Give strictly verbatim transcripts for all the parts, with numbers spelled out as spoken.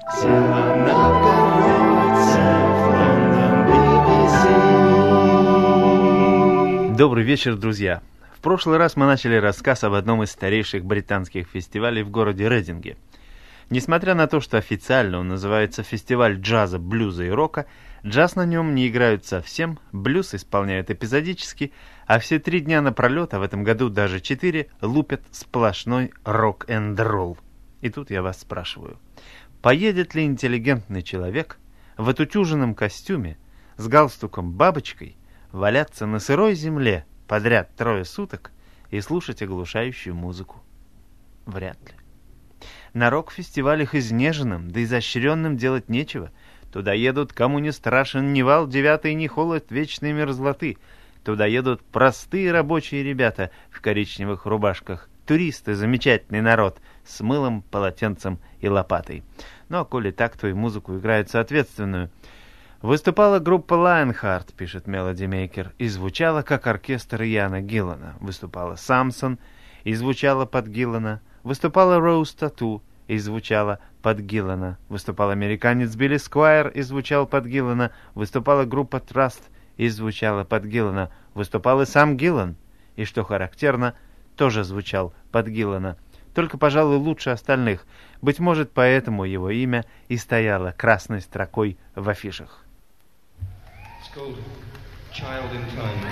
Добрый вечер, друзья! В прошлый раз мы начали рассказ об одном из старейших британских фестивалей в городе Рейдинге. Несмотря на то, что официально он называется фестиваль джаза, блюза и рока, джаз на нем не играют совсем, блюз исполняют эпизодически, а все три дня напролет, а в этом году даже четыре, лупят сплошной рок-энд-ролл. И тут я вас спрашиваю, поедет ли интеллигентный человек в отутюженном костюме с галстуком-бабочкой валяться на сырой земле подряд трое суток и слушать оглушающую музыку? Вряд ли. На рок-фестивалях изнеженным да изощренным делать нечего. Туда едут, кому не страшен ни вал девятый, ни холод вечной мерзлоты. Туда едут простые рабочие ребята в коричневых рубашках. Туристы, замечательный народ, с мылом, полотенцем и лопатой. Ну а коли так, то и музыку играют соответственную. Выступала группа Lionheart, пишет Melody Maker, и звучала как оркестр Яна Гиллана. Выступала Самсон, и звучала под Гиллана. Выступала Rose Tattoo, и звучала под Гиллана. Выступал американец Билли Сквайр, и звучал под Гиллана. Выступала группа Trust, и звучала под Гиллана. Выступал и сам Гиллан, и, что характерно, тоже звучал под Гиллана. Только, пожалуй, лучше остальных. Быть может, поэтому его имя и стояло красной строкой в афишах. It's called Child in Times.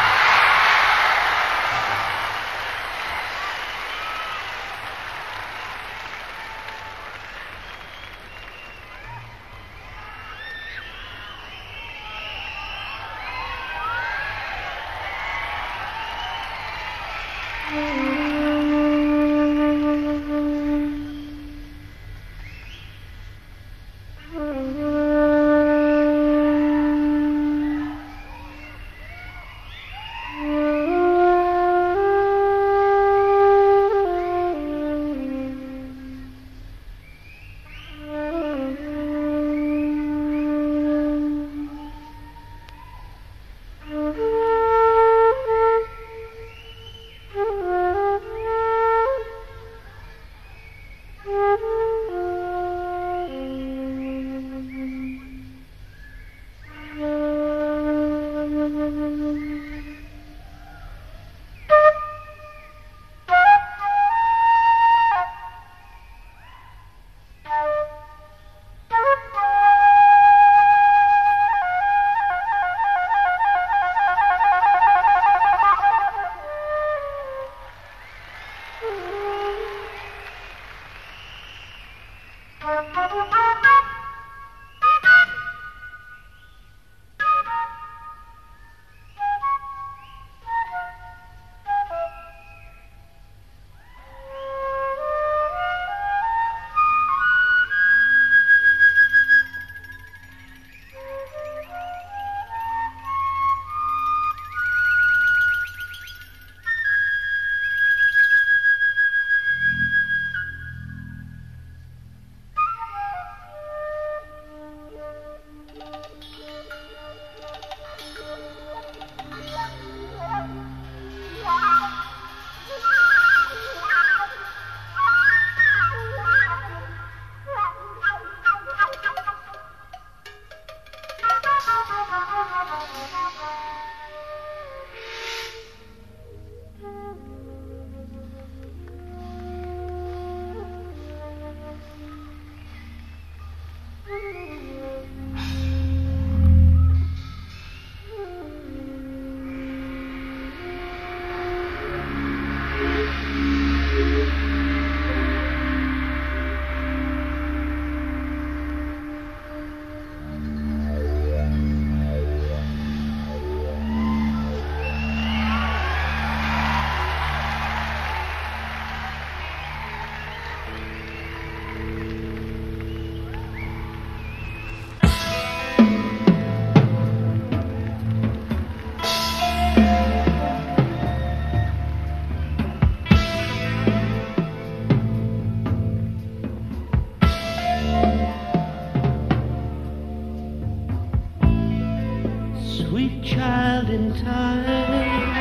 child in time,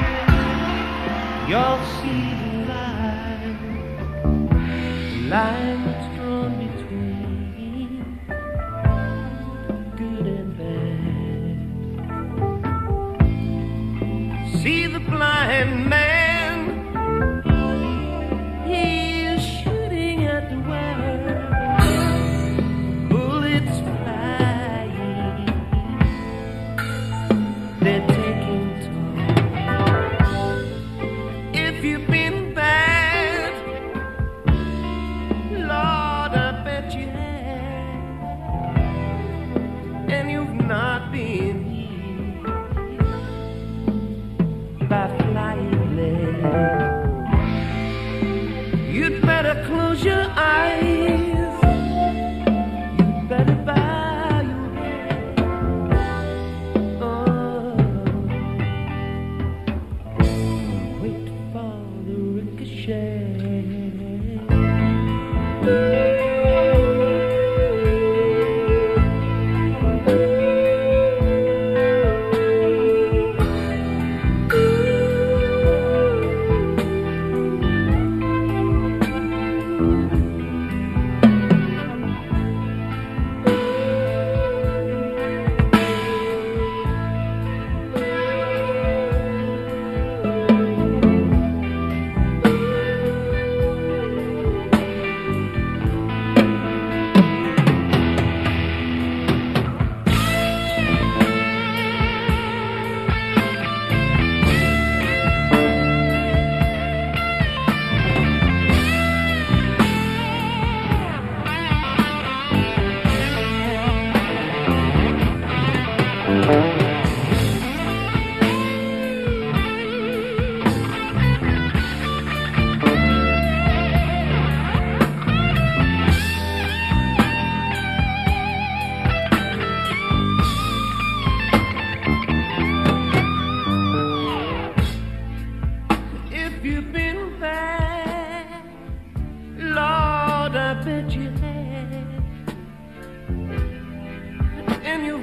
you'll see the line, the line that's drawn between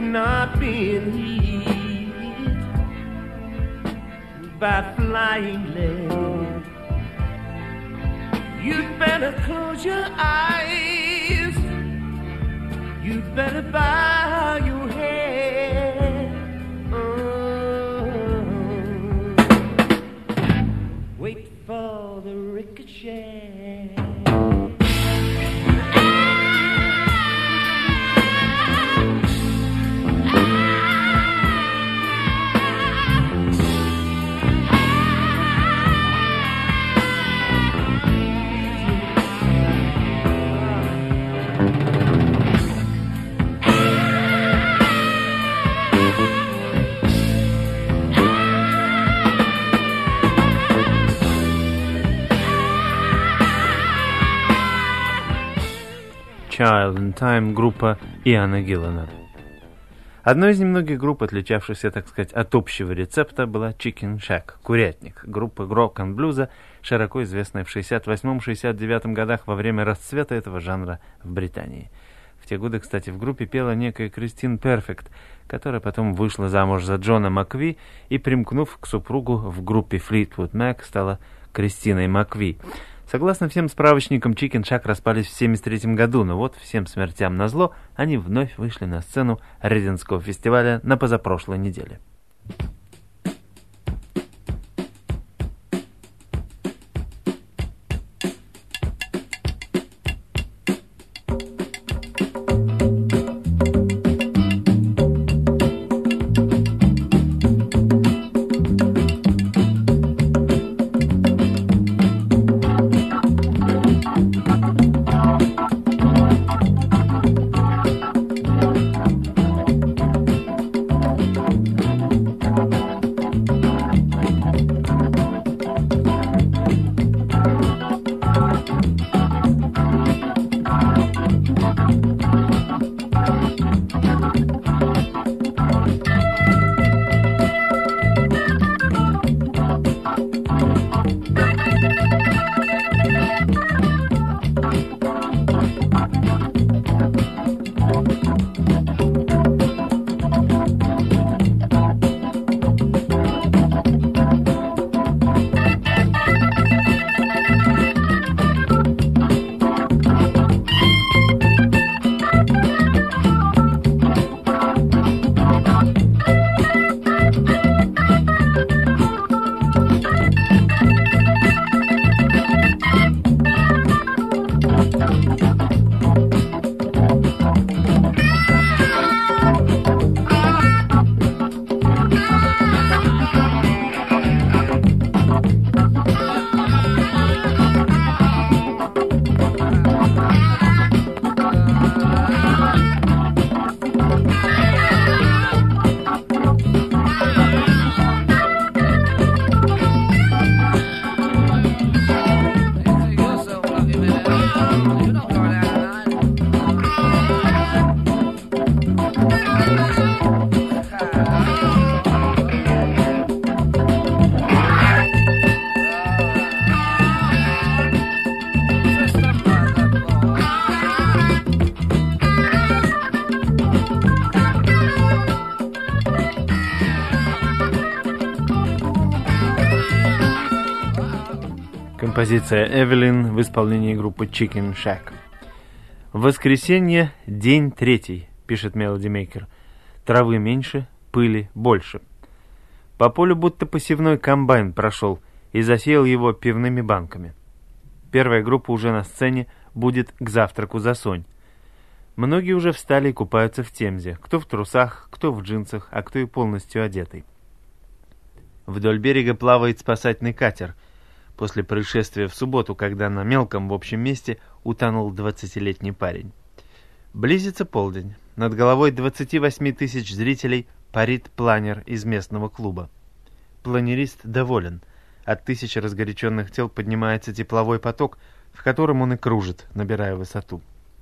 not being hit by flying lead. You'd better close your eyes. You'd better bow your head. Oh. Wait for the ricochet. Child in Time, группа Иана Гиллана. Одной из немногих групп, отличавшихся, так сказать, от общего рецепта, была Chicken Shack, курятник, группа рок-н-блюза, широко известная в шестьдесят восьмом — шестьдесят девятом годах во время расцвета этого жанра в Британии. В те годы, кстати, в группе пела некая Кристин Перфект, которая потом вышла замуж за Джона Макви и, примкнув к супругу в группе Fleetwood Mac, стала Кристиной Макви. Согласно всем справочникам, Chicken Shack распались в семьдесят третьем году, но вот всем смертям назло, они вновь вышли на сцену Рейдинского фестиваля на позапрошлой неделе. Композиция «Эвелин» в исполнении группы Chicken Shack. В воскресенье день третий, пишет Melody Maker. Травы меньше, пыли больше. По полю будто посевной комбайн прошел и засеял его пивными банками. Первая группа уже на сцене, будет к завтраку засонь. Многие уже встали и купаются в Темзе, кто в трусах, кто в джинсах, а кто и полностью одетый. Вдоль берега плавает спасательный катер, после происшествия в субботу, когда на мелком в общем месте утонул двадцатилетний парень. Близится полдень. Над головой двадцати восьми тысяч зрителей парит планер из местного клуба. Планерист доволен. От тысячи разгоряченных тел поднимается тепловой поток, в котором он и кружит, набирая высоту.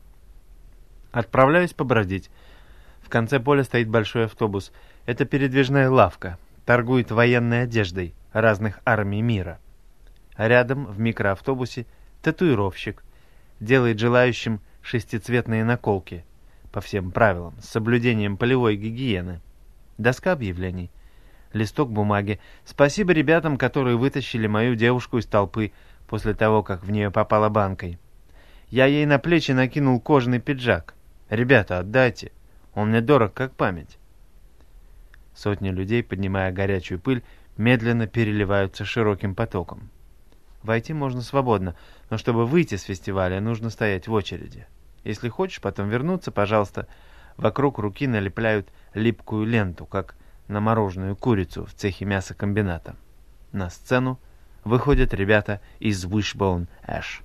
Отправляюсь побродить. В конце поля стоит большой автобус. Это передвижная лавка. Торгует военной одеждой разных армий мира. А рядом, в микроавтобусе, татуировщик. Делает желающим шестицветные наколки. по всем правилам, с соблюдением полевой гигиены. Доска объявлений. Листок бумаги. Спасибо ребятам, которые вытащили мою девушку из толпы после того, как в нее попала банкой. Я ей на плечи накинул кожаный пиджак. Ребята, отдайте. Он мне дорог, как память. Сотни людей, поднимая горячую пыль, медленно переливаются широким потоком. Войти можно свободно, но чтобы выйти с фестиваля, нужно стоять в очереди. Если хочешь потом вернуться, пожалуйста, вокруг руки налепляют липкую ленту, как на мороженую курицу в цехе мясокомбината. На сцену выходят ребята из Wishbone Ash.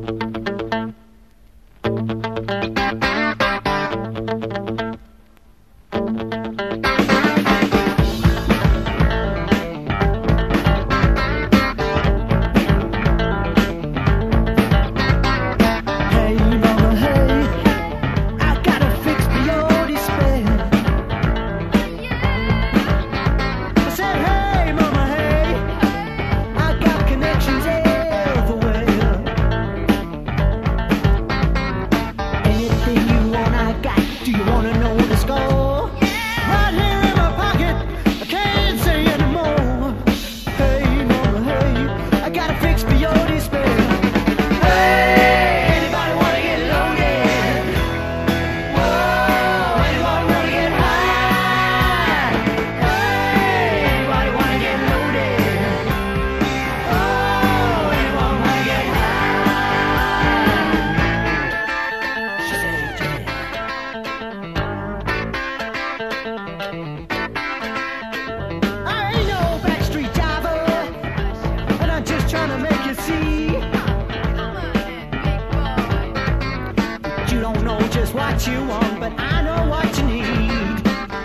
What you want, but I know what you need.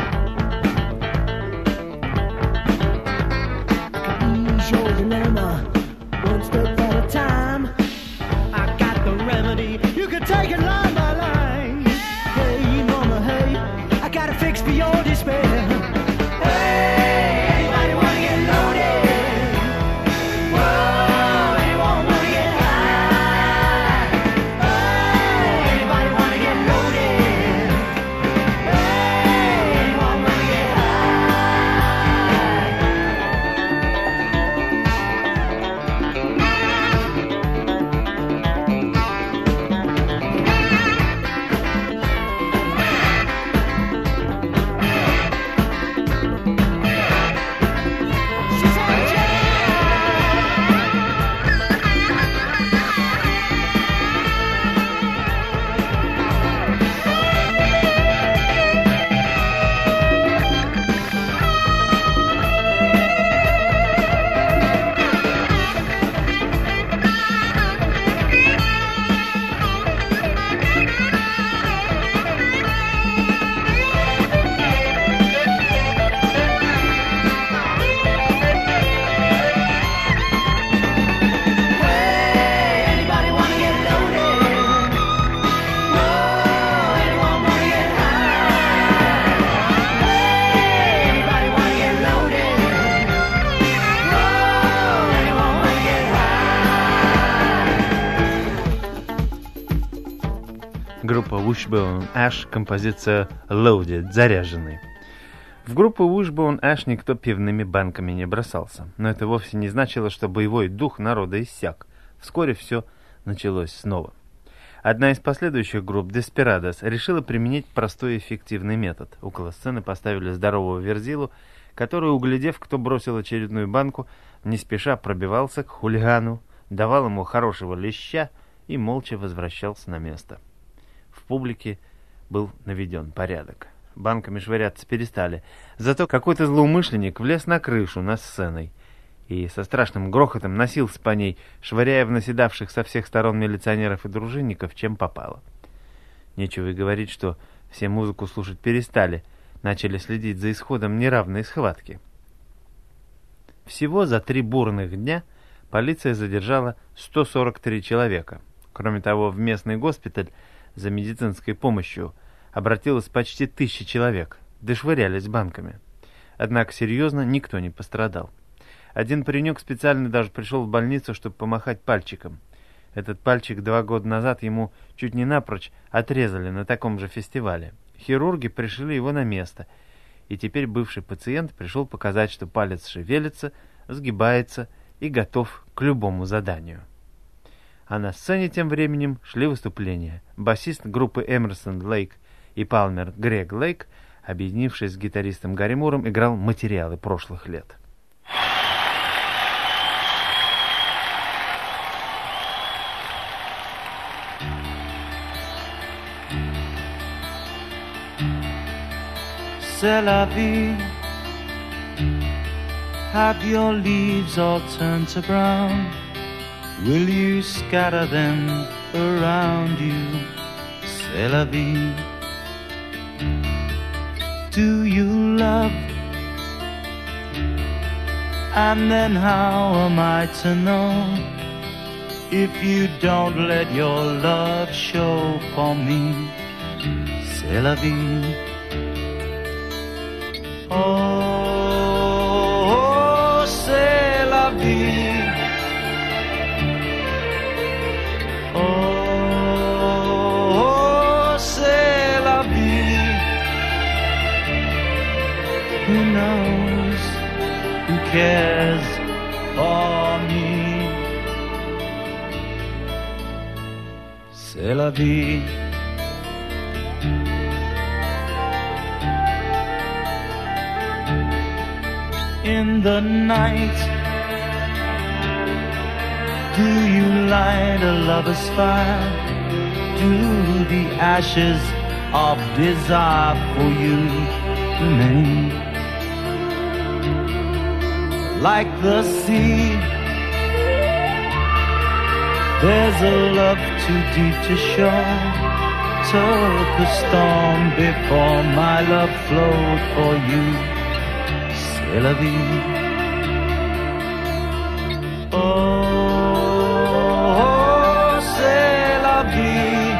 I can ease your dilemma one step at a time. I got the remedy. You can take it line by line. Hey, mama, hey, I got a fix for your despair. Hey, anybody wanna get loaded? Whoa, anyone wanna get high? Hey, anybody wanna get loaded? Hey, anyone wanna get Группа Wishbone Ash, композиция Loaded, заряженный. В группу Wishbone Ash никто пивными банками не бросался, но это вовсе не значило, что боевой дух народа иссяк. Вскоре все началось снова. Одна из последующих групп, Desperados, решила применить простой и эффективный метод. Около сцены поставили здорового верзилу, который, углядев, кто бросил очередную банку, не спеша пробивался к хулигану, давал ему хорошего леща и молча возвращался на место. В публике был наведен порядок. Банками швыряться перестали. Зато какой-то злоумышленник влез на крышу над сценой и со страшным грохотом носился по ней, швыряя в наседавших со всех сторон милиционеров и дружинников, чем попало. Нечего и говорить, что все музыку слушать перестали, начали следить за исходом неравной схватки. Всего за три бурных дня полиция задержала сто сорок три человека. Кроме того, в местный госпиталь за медицинской помощью обратилось почти тысяча человек, дошвырялись банками. Однако серьезно никто не пострадал. Один паренек специально даже пришел в больницу, чтобы помахать пальчиком. Этот пальчик два года назад ему чуть не напрочь отрезали на таком же фестивале. Хирурги пришили его на место, и теперь бывший пациент пришел показать, что палец шевелится, сгибается и готов к любому заданию. А на сцене тем временем шли выступления. Басист группы Эмерсон, Лейк и Палмер Грег Лейк, объединившись с гитаристом Гарри Муром, играл материалы прошлых лет. C'est la vie. Have your leaves all turned to brown? Will you scatter them around you? C'est la vie. Do you love? And then how am I to know if you don't let your love show for me? C'est la vie. Oh, c'est la vie. Oh, c'est la vie. Who knows? Who cares for me? C'est la vie. In the night, do you light a lover's fire? Do the ashes of desire for you remain? Like the sea, there's a love too deep to show. Took a storm before my love flowed for you. C'est la vie. Oh, c'est la vie.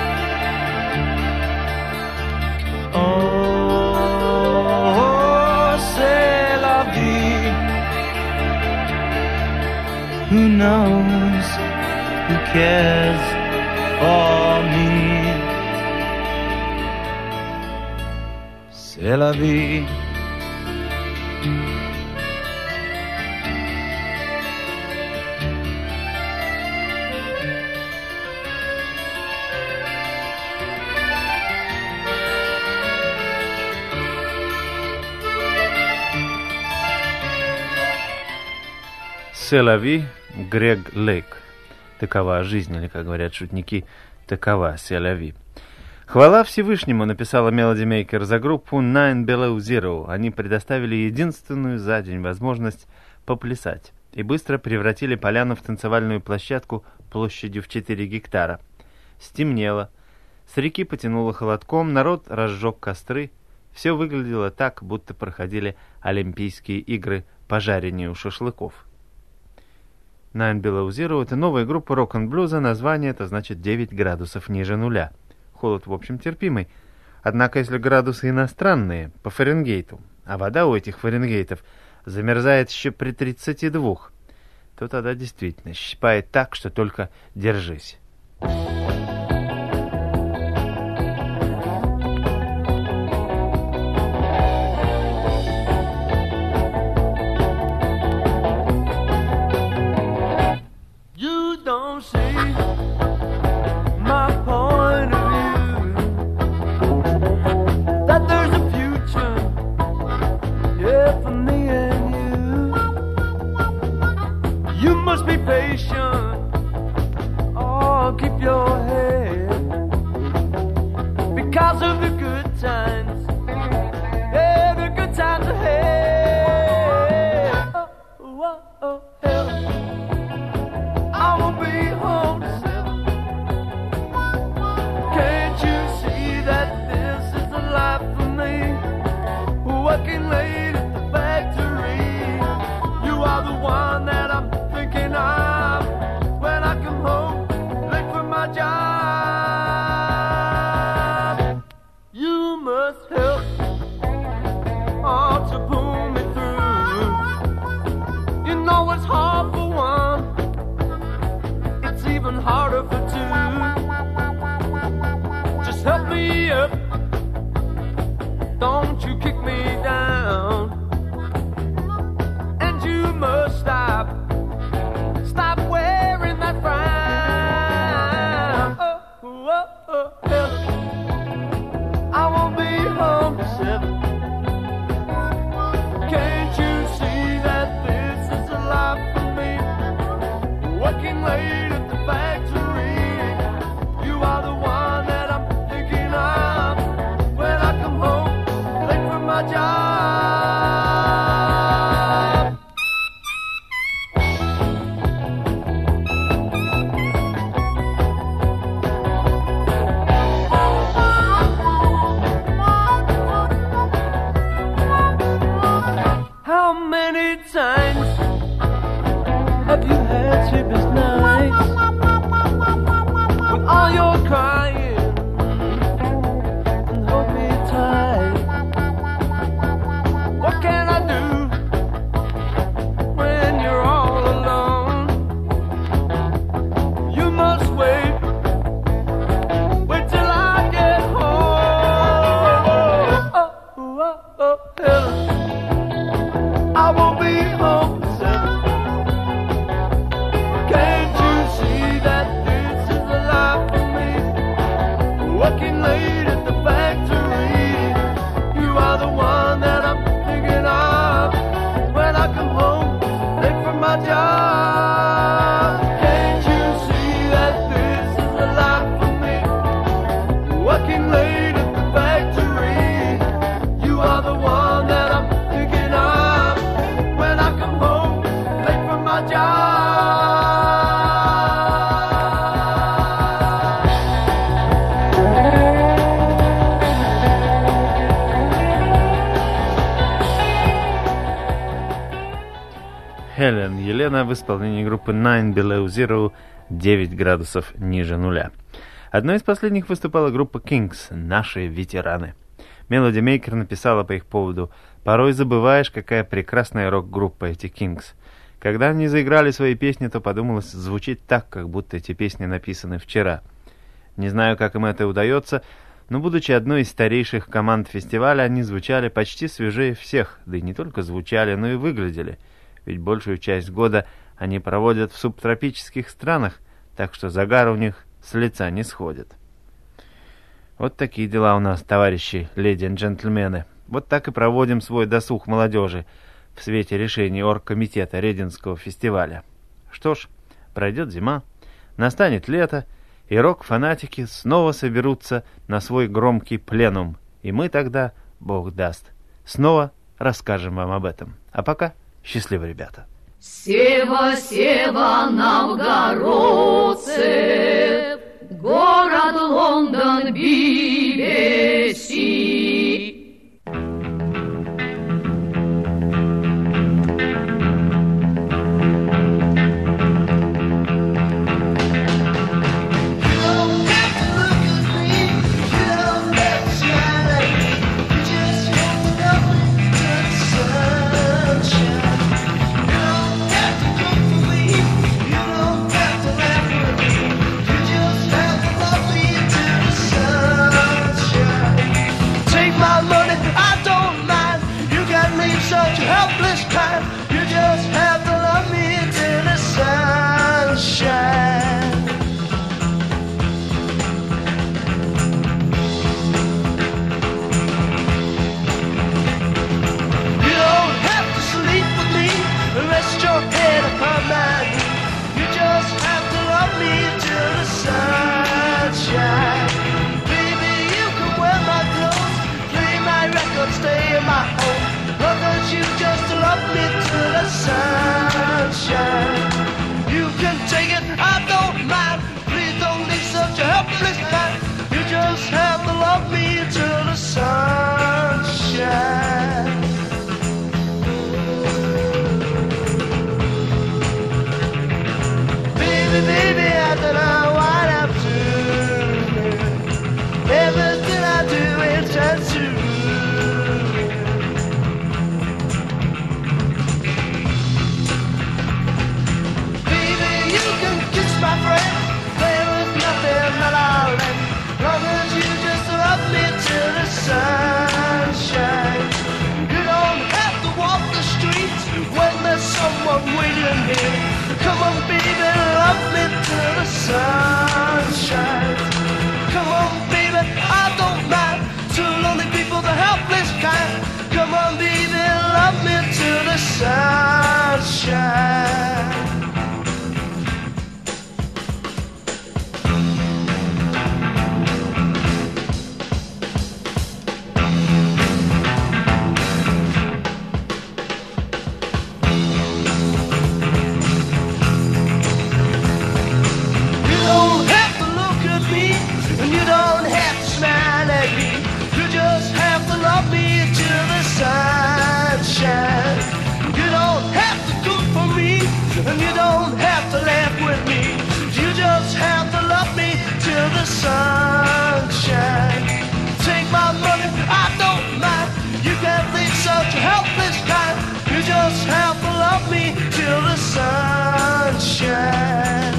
Oh, c'est la vie. Who knows? Who cares for me? C'est la vie. C'est la vie, Грег Лейк. Такова жизнь, или, как говорят шутники, такова c'est la vie. Хвала Всевышнему, написала Melody Maker за группу Nine Below Zero. Они предоставили единственную за день возможность поплясать и быстро превратили поляну в танцевальную площадку площадью в четыре гектара. Стемнело, с реки потянуло холодком, народ разжег костры. Все выглядело так, будто проходили Олимпийские игры по жарению шашлыков. Nine Below Zero — это новая группа рок-н-блюза, название это значит девять градусов ниже нуля. Холод, в общем, терпимый. Однако, если градусы иностранные, по Фаренгейту, а вода у этих Фаренгейтов замерзает еще при тридцати двух, то тогда действительно щипает так, что только держись. Must step. Don't you kick me down. And you must stop. Stop wearing that frown. Oh, oh, oh, Helen, I won't be home till seven. Can't you see that this is a life for me? Working late at the factory. You are the one that I'm thinking of when I come home late from my job. How many times have you had sleepless nights with all your crying and hold me tight? What can I do when you're all alone? You must wait, wait till I get home. Oh, oh, oh, oh, Helen, I won't be home till seven. Can't you see that this is a life for me? Working late at the factory. You are the one that I'm thinking of when I come home late from my job. Can't you see that this is a life for me? Working late at the factory. You are the one that I'm thinking of when I come home late from my job. Хелен Елена в исполнении группы Nine Below Zero, девять градусов ниже нуля. Одной из последних выступала группа Kings, наши ветераны. Melody Maker написала по их поводу: «Порой забываешь, какая прекрасная рок-группа эти Kings. Когда они заиграли свои песни, то подумалось, звучит так, как будто эти песни написаны вчера. Не знаю, как им это удается, но, будучи одной из старейших команд фестиваля, они звучали почти свежее всех, да и не только звучали, но и выглядели. Ведь большую часть года они проводят в субтропических странах, так что загар у них с лица не сходит». Вот такие дела у нас, товарищи, леди и джентльмены. Вот так и проводим свой досуг молодежи в свете решений оргкомитета Рейдинского фестиваля. Что ж, пройдет зима, настанет лето, и рок-фанатики снова соберутся на свой громкий пленум, и мы тогда, Бог даст, снова расскажем вам об этом. А пока счастливо, ребята. Сева, Сева, новгородцы, город Лондон, би би си. Such a helpless time. You just have to love me till the sun shines. You don't have to sleep with me, rest your head upon my knee. You just have to love me till the sun shines. Baby, you can wear my clothes, play my records, stay in my home. You just love me too. And you don't have to laugh with me, you just have to love me till the sun shines. Take my money, I don't mind. You can't leave such a helpless kind. You just have to love me till the sun shines.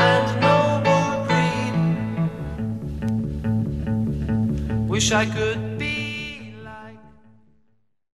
Wish I could